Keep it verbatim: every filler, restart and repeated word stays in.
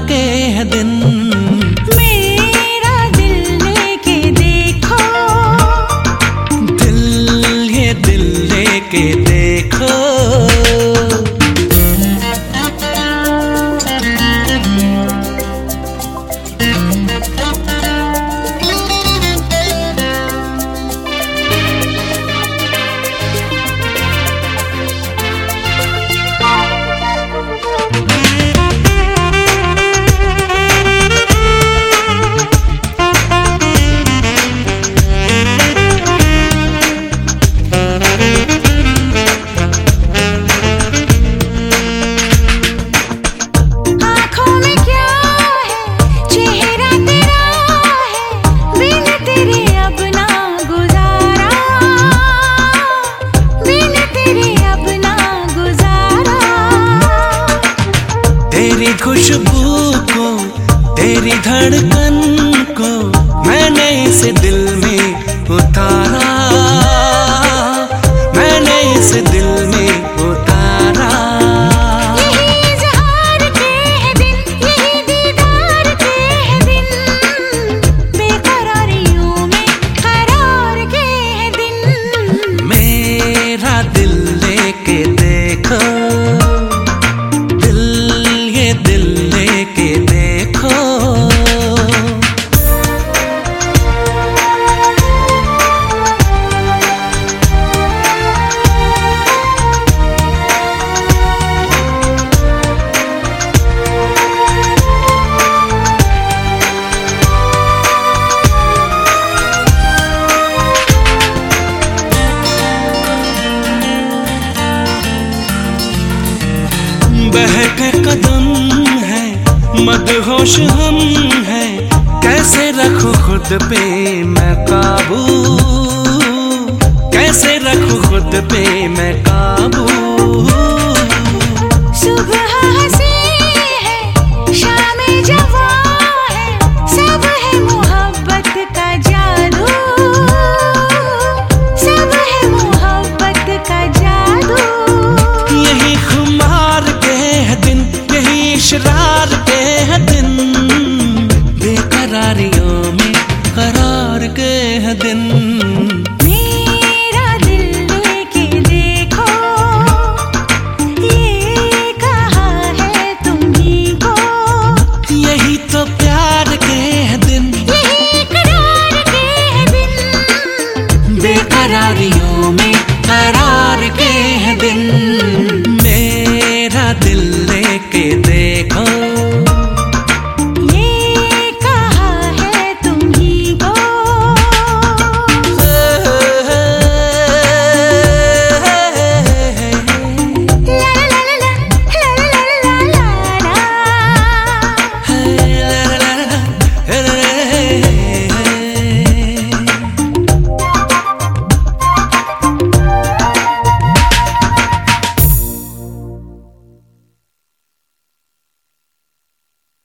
के है दिन। मेरा दिल लेके देखो, दिल ये दिल लेके देखो। तेरी खुशबू को, तेरी धड़कन को मैंने इस दिल में उतारा, मैंने इस दिल में उतारा। यही इज़हार के है दिन, यही दीदार के है दिन, बेकरारियों में करार के है दिन। मेरा दिल लेके देखो, दिल लेके देखो। बहके कदम है, मदहोश हम है, कैसे रखूं खुद पे मैं काबू, कैसे रखूं खुद पे मैं काबू। सुबह हंसी है, शाम जवां है, सब है मोहब्बत का जादू, सब है मोहब्बत का जादू। यही खुमार के है दिन, यही इशरार के है दिन, बेकरारी